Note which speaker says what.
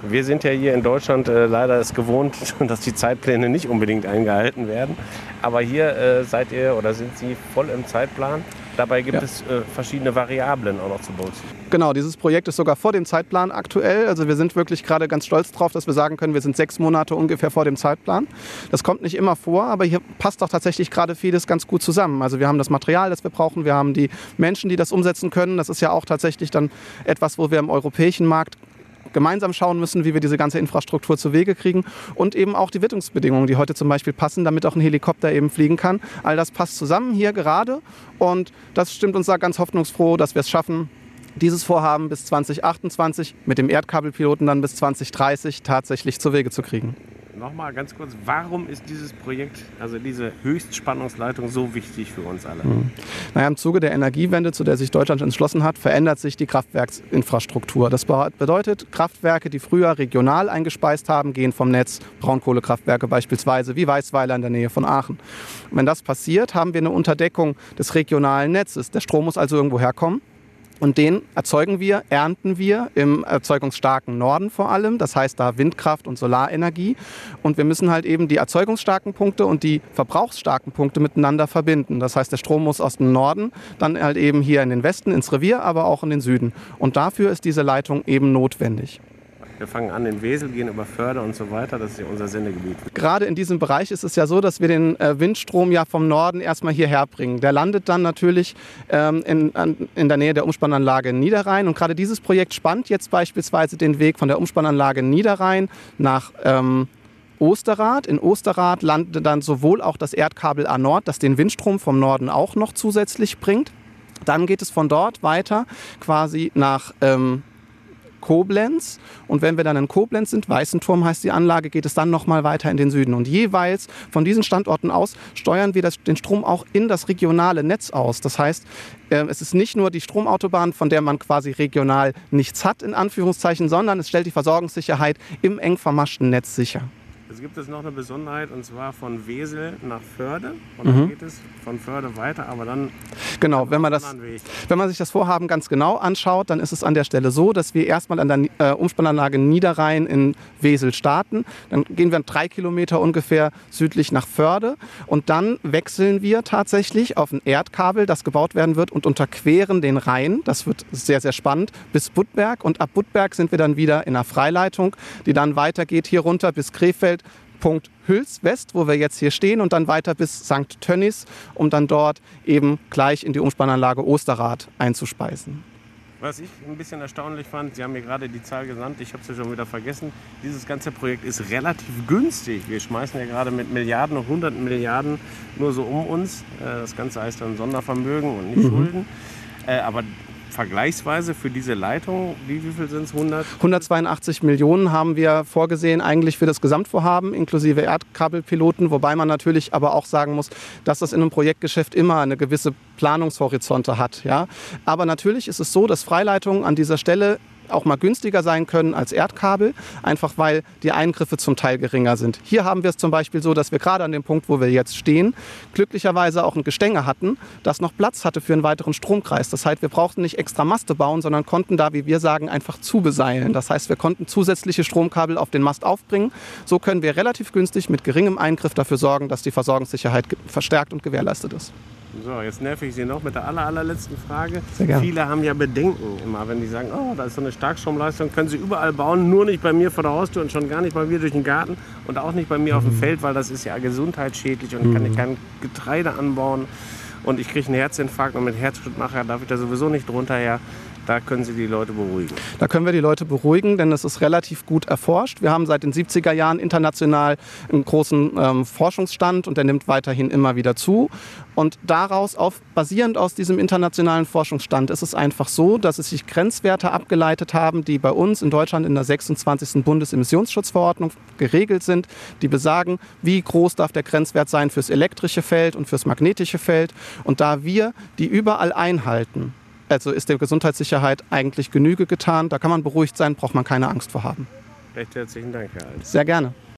Speaker 1: Wir sind ja hier in Deutschland leider es gewohnt, dass die Zeitpläne nicht unbedingt eingehalten werden. Aber hier seid ihr oder sind Sie voll im Zeitplan. Dabei gibt es verschiedene Variablen auch noch zu berücksichtigen.
Speaker 2: Genau, dieses Projekt ist sogar vor dem Zeitplan aktuell. Also wir sind wirklich gerade ganz stolz drauf, dass wir sagen können, wir sind 6 Monate ungefähr vor dem Zeitplan. Das kommt nicht immer vor, aber hier passt auch tatsächlich gerade vieles ganz gut zusammen. Also wir haben das Material, das wir brauchen, wir haben die Menschen, die das umsetzen können. Das ist ja auch tatsächlich dann etwas, wo wir im europäischen Markt gemeinsam schauen müssen, wie wir diese ganze Infrastruktur zu Wege kriegen und eben auch die Witterungsbedingungen, die heute zum Beispiel passen, damit auch ein Helikopter eben fliegen kann. All das passt zusammen hier gerade und das stimmt uns da ganz hoffnungsfroh, dass wir es schaffen, dieses Vorhaben bis 2028 mit dem Erdkabelpiloten dann bis 2030 tatsächlich zu Wege zu kriegen.
Speaker 1: Nochmal ganz kurz, warum ist dieses Projekt, also diese Höchstspannungsleitung, so wichtig für uns alle?
Speaker 2: Naja, im Zuge der Energiewende, zu der sich Deutschland entschlossen hat, verändert sich die Kraftwerksinfrastruktur. Das bedeutet, Kraftwerke, die früher regional eingespeist haben, gehen vom Netz. Braunkohlekraftwerke beispielsweise, wie Weißweiler in der Nähe von Aachen. Und wenn das passiert, haben wir eine Unterdeckung des regionalen Netzes. Der Strom muss also irgendwo herkommen. Und den erzeugen wir, ernten wir im erzeugungsstarken Norden vor allem. Das heißt da Windkraft und Solarenergie. Und wir müssen halt eben die erzeugungsstarken Punkte und die verbrauchsstarken Punkte miteinander verbinden. Das heißt, der Strom muss aus dem Norden dann halt eben hier in den Westen, ins Revier, aber auch in den Süden. Und dafür ist diese Leitung eben notwendig.
Speaker 1: Wir fangen an in Wesel, gehen über Förde und so weiter. Das ist ja unser Sendegebiet.
Speaker 2: Gerade in diesem Bereich ist es ja so, dass wir den Windstrom ja vom Norden erstmal hierher bringen. Der landet dann natürlich in der Nähe der Umspannanlage in Niederrhein. Und gerade dieses Projekt spannt jetzt beispielsweise den Weg von der Umspannanlage in Niederrhein nach Osterrad. In Osterrad landet dann sowohl auch das Erdkabel A Nord, das den Windstrom vom Norden auch noch zusätzlich bringt. Dann geht es von dort weiter quasi nach Koblenz. Und wenn wir dann in Koblenz sind, Weißenturm heißt die Anlage, geht es dann nochmal weiter in den Süden. Und jeweils von diesen Standorten aus steuern wir den Strom auch in das regionale Netz aus. Das heißt, es ist nicht nur die Stromautobahn, von der man quasi regional nichts hat, in Anführungszeichen, sondern es stellt die Versorgungssicherheit im eng vermaschten Netz sicher.
Speaker 1: Es gibt noch eine Besonderheit, und zwar von Wesel nach Förde. Und dann geht es von Förde weiter, aber dann...
Speaker 2: Genau, wenn man sich das Vorhaben ganz genau anschaut, dann ist es an der Stelle so, dass wir erstmal an der Umspannanlage Niederrhein in Wesel starten. Dann gehen wir 3 Kilometer ungefähr südlich nach Förde. Und dann wechseln wir tatsächlich auf ein Erdkabel, das gebaut werden wird, und unterqueren den Rhein. Das wird sehr, sehr spannend, bis Budberg. Und ab Budberg sind wir dann wieder in einer Freileitung, die dann weitergeht hier runter bis Krefeld. Punkt Hüls West, wo wir jetzt hier stehen, und dann weiter bis St. Tönnies, um dann dort eben gleich in die Umspannanlage Osterrad einzuspeisen.
Speaker 1: Was ich ein bisschen erstaunlich fand, Sie haben mir gerade die Zahl genannt, ich habe sie schon wieder vergessen, dieses ganze Projekt ist relativ günstig. Wir schmeißen ja gerade mit Milliarden und 100 Milliarden nur so um uns. Das Ganze heißt dann Sondervermögen und nicht Schulden. Aber vergleichsweise für diese Leitung, wie viel sind es?
Speaker 2: 182 Millionen haben wir vorgesehen eigentlich für das Gesamtvorhaben inklusive Erdkabelpiloten, wobei man natürlich aber auch sagen muss, dass das in einem Projektgeschäft immer eine gewisse Planungshorizonte hat. Ja? Aber natürlich ist es so, dass Freileitungen an dieser Stelle auch mal günstiger sein können als Erdkabel, einfach weil die Eingriffe zum Teil geringer sind. Hier haben wir es zum Beispiel so, dass wir gerade an dem Punkt, wo wir jetzt stehen, glücklicherweise auch ein Gestänge hatten, das noch Platz hatte für einen weiteren Stromkreis. Das heißt, wir brauchten nicht extra Maste bauen, sondern konnten da, wie wir sagen, einfach zubeseilen. Das heißt, wir konnten zusätzliche Stromkabel auf den Mast aufbringen. So können wir relativ günstig mit geringem Eingriff dafür sorgen, dass die Versorgungssicherheit verstärkt und gewährleistet ist.
Speaker 1: So, jetzt nerv ich Sie noch mit der allerletzten Frage.
Speaker 2: Sehr gerne.
Speaker 1: Viele haben ja Bedenken immer, wenn die sagen, oh, da ist so eine Starkstromleistung, können Sie überall bauen, nur nicht bei mir vor der Haustür und schon gar nicht bei mir durch den Garten und auch nicht bei mir auf dem Feld, weil das ist ja gesundheitsschädlich und ich kann kein Getreide anbauen und ich kriege einen Herzinfarkt und mit Herzschrittmacher darf ich da sowieso nicht drunter her. Da können Sie die Leute beruhigen.
Speaker 2: Da können wir die Leute beruhigen, denn es ist relativ gut erforscht. Wir haben seit den 70er Jahren international einen großen Forschungsstand und der nimmt weiterhin immer wieder zu. Und basierend aus diesem internationalen Forschungsstand ist es einfach so, dass es sich Grenzwerte abgeleitet haben, die bei uns in Deutschland in der 26. Bundesemissionsschutzverordnung geregelt sind, die besagen, wie groß darf der Grenzwert sein fürs elektrische Feld und fürs magnetische Feld. Und da wir die überall einhalten, also ist der Gesundheitssicherheit eigentlich Genüge getan. Da kann man beruhigt sein, braucht man keine Angst vor haben.
Speaker 1: Recht herzlichen Dank, Herr Alt.
Speaker 2: Sehr gerne.